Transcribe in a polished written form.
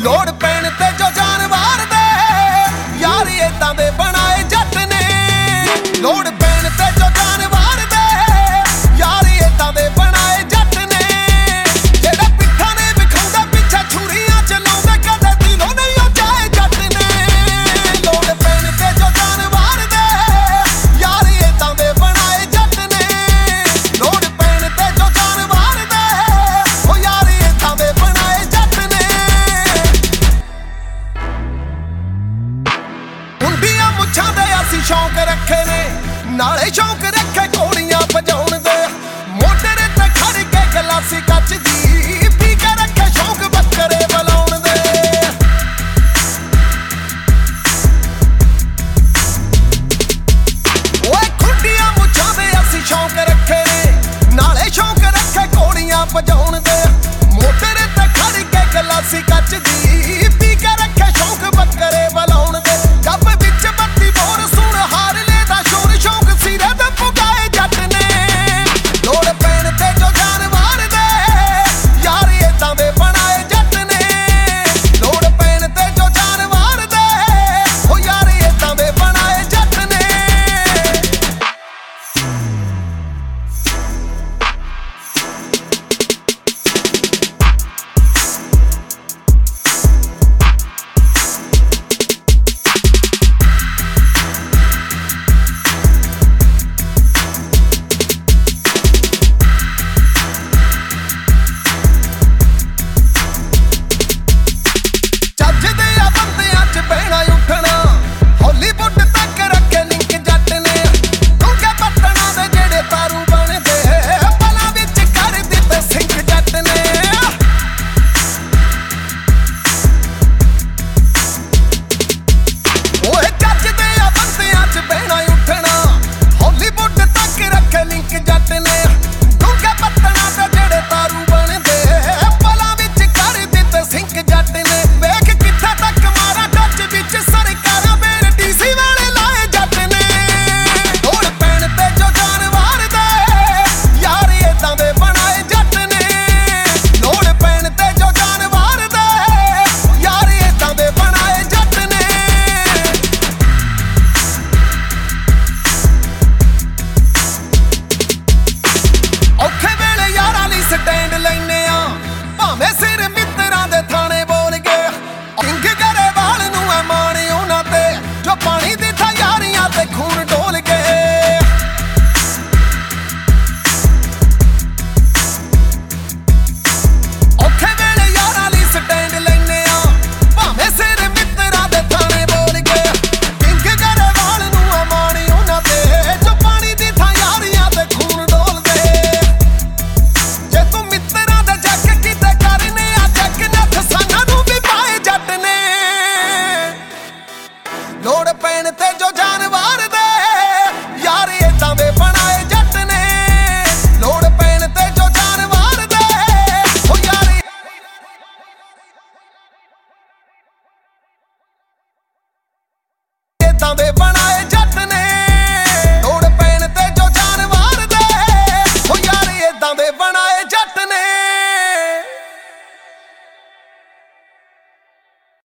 ਲੋੜ ਪੈਣ ਤੇ ਜੋ ਜਾਨ ਵਾਰ ਦੇ ਯਾਰ ਏਦਾਂ ਦੇ ਬਣਾਏ ਜੱਟ ਨੇ। ਲੋੜ ਪੈਣ ਤੇ ਜੋ ਜਾਨ ਵਾਰ ਦੇ ਯਾਰ ਏਦਾਂ ਦੇ ਬਣਾਏ ਜੱਟ ਨੇ। ਜਿਹੜਾ ਪਿੱਠਾਂ ਨੇ ਵਿਖਾਉਂਦਾ ਪਿੱਛੇ ਛੁਰੀਆਂ ਚਲਾਉਂਦਾ ਕਦੇ ਦਿਲੋਂ ਨਹੀਂ ਉਹ ਜਾਏ ਜੱਟ ਨੇ। ਲੋੜ ਪੈਣ ਤੇ ਜੋ ਜਾਨ ਵਾਰ ਦੇ ਯਾਰ ਏਦਾਂ ਦੇ ਬਣਾਏ ਜੱਟ ਨੇ। ਲੋੜ ਪੈਣ ਤੇ ਜੋ ਜਾਨ ਵਾਰ ਦੇ ਉਹ ਯਾਰ ਏਦਾਂ ਦੇ ਬਣਾਏ ਜੱਟ ਨੇ। ਮੁੰਡੀਆਂ ਮੁੱਛਾਂ ਦੇ ਅਸੀਂ ਸ਼ੌਂਕ ਰੱਖੇ ਨੇ ਨਾਲੇ ਸ਼ੌਂਕ ਰੱਖੇ ਘੋੜੀਆਂ ਵਜਾਉਣ ਦੇ। ਮੋਢੇ ਤੇ ਖੜ ਕੇ ਗਲਾਸੀ ਕੱਚ ਦੀ ਪੀ ਕੇ ਰੱਖੇ ਸ਼ੌਂਕ ਬੱਕਰੇ ਬੁਲਾਉਣ ਦੇ। ਓਏ ਖੁੰਡੀਆਂ ਮੁੱਛਾਂ ਦੇ ਅਸੀਂ ਸ਼ੌਂਕ ਰੱਖੇ ਨੇ ਨਾਲੇ ਸ਼ੌਂਕ ਰੱਖੇ ਘੋੜੀਆਂ ਵਜਾਉਣ ਦੇ। ਮੋਢੇ ਤੇ ਖੜ ਕੇ ਗਲਾਸੀ ਕੱਚ ਦੀ ਪੀ ਕੇ ਰੱਖੇ ਸ਼ੌਂਕ ਬੱਕਰੇ ਬੁਲਾਉਣ ਦੇ। ਜੱਬ ਵਿੱਚ ਬੱਤੀ ਬੋਰ ਸੁਣ ਹਾਰ ਲੈ ਦਾ ਸ਼ੋਰ ਸ਼ੌਂਕ ਸਿਰੇ ਤੇ ਪੁਗਾਏ ਜੱਟ ਨੇ। ਲੋੜ ਪੈਣ ਤੇ ਜੋ ਜਾਨ ਵਾਰ ਦੇ ਯਾਰ ਏਦਾਂ ਦੇ ਬਣਾਏ ਜੱਟ ਨੇ। ਲੋੜ ਪੈਣ ਤੇ ਜੋ ਜਾਨ ਵਾਰ ਦੇ ਉਹ ਯਾਰ ਏਦਾਂ ਦੇ ਬਣਾਏ ਜੱਟ ਨੇ। ਚੱਜਦੇ ਆ ਬੰਦਿਆਂ 'ਚ ਬਹਿਣਾ ਉੱਠਣਾ ਹਾਲੀਵੁੱਡ ਤੱਕ ਰੱਖੇ ਲਿੰਕ ਜੱਟ ਨੇ। ਡੂੰਘੇ ਪੱਟਣਾ ਦੇ ਜਿਹੜੇ ਤਾਰੂ ਬਣਦੇ ਪਲਾਂ ਵਿੱਚ ਕਰ ਦਿੱਤੇ ਸਿੰਕ ਜੱਟ ਨੇ। ਓਏ ਚੱਜਦੇ ਆ ਬੰਦਿਆਂ 'ਚ ਬਹਿਣਾ ਉੱਠਣਾ ਹਾਲੀਵੁੱਡ ਤੱਕ ਰੱਖੇ ਲਿੰਕ ਜੱਟ ਨੇ। ਡੂੰਘੇ ਪੱਟਣਾ ਦੇ ਜਿਹੜੇ ਤਾਰੂ ਬਣਦੇ ਪਲਾਂ ਵਿੱਚ ਕਰ ਦਿੱਤੇ ਸਿੰਕ ਜੱਟ ਨੇ। ਵੇਖ ਕਿੱਥੇ ਤੱਕ ਮਾਰਾ ਟੱਚ ਵਿੱਚ ਸਰਕਾਰਾਂ ਵੇਲੇ ਡੀਸੀ ਵਾਲੇ ਲਾਏ ਜੱਟ ਨੇ। ਲੋੜ ਪੈਣ ਤੇ ਜੋ ਜਾਨ ਵਾਰ ਦੇ ਯਾਰ ਏਦਾਂ ਦੇ ਬਣਾਏ ਜੱਟ ਨੇ। ਲੋੜ ਪੈਣ ਤੇ ਜੋ ਜਾਨ ਵਾਰ ਦੇ ਯਾਰ ਏਦਾਂ ਦੇ ਬਣਾਏ ਜੱਟ ਨੇ। ਔਖੇ ਵੇਲੇ ਯਾਰਾਂ ਲਈ ਸਟੈਂਡ ਲੈਨੇ ਆ ਭਾਵੇਂ ਸਿਰ ਮਿੱਤਰਾਂ ਦੇ ਥਾਣੇ ਬੋਲ ਗਏ। ਕਿੰਗ ਗਰੇਵਾਲ ਨੂੰ ਐ ਮਾਣ ਉਹਨਾਂ ਤੇ ਜੋ ਪਾਣੀ ਦੀ ਥਾਂ ਯਾਰੀਆਂ ਤੇ ਖੂਨ ਡੋਲ ਗਏ। ਔਖੇ ਵੇਲੇ ਯਾਰਾਂ ਲਈ ਸਟੈਂਡ ਲੈਨੇ ਆ ਭਾਵੇਂ ਸਿਰ ਮਿੱਤਰਾਂ ਦੇ ਥਾਣੇ ਬੋਲ ਗਏ। ਕਿੰਗ ਗਰੇਵਾਲ ਨੂੰ ਐ ਮਾਣ ਉਹਨਾਂ ਤੇ ਜੋ ਪਾਣੀ ਦੀ ਥਾਂ ਯਾਰੀਆਂ ਤੇ ਖੂਨ ਡੋਲਦੇ। ਜੇ ਤੂੰ ਮਿੱਤਰਾਂ ਦੇ ਜੱਗ ਕਿਤੇ ਕਰਨੇ ਆ ਜੱਗ ਨੱਥ ਸਾਨਾਂ ਨੂੰ ਵੀ ਪਾਏ ਜੱਟ ਨੇ। ਲੋੜ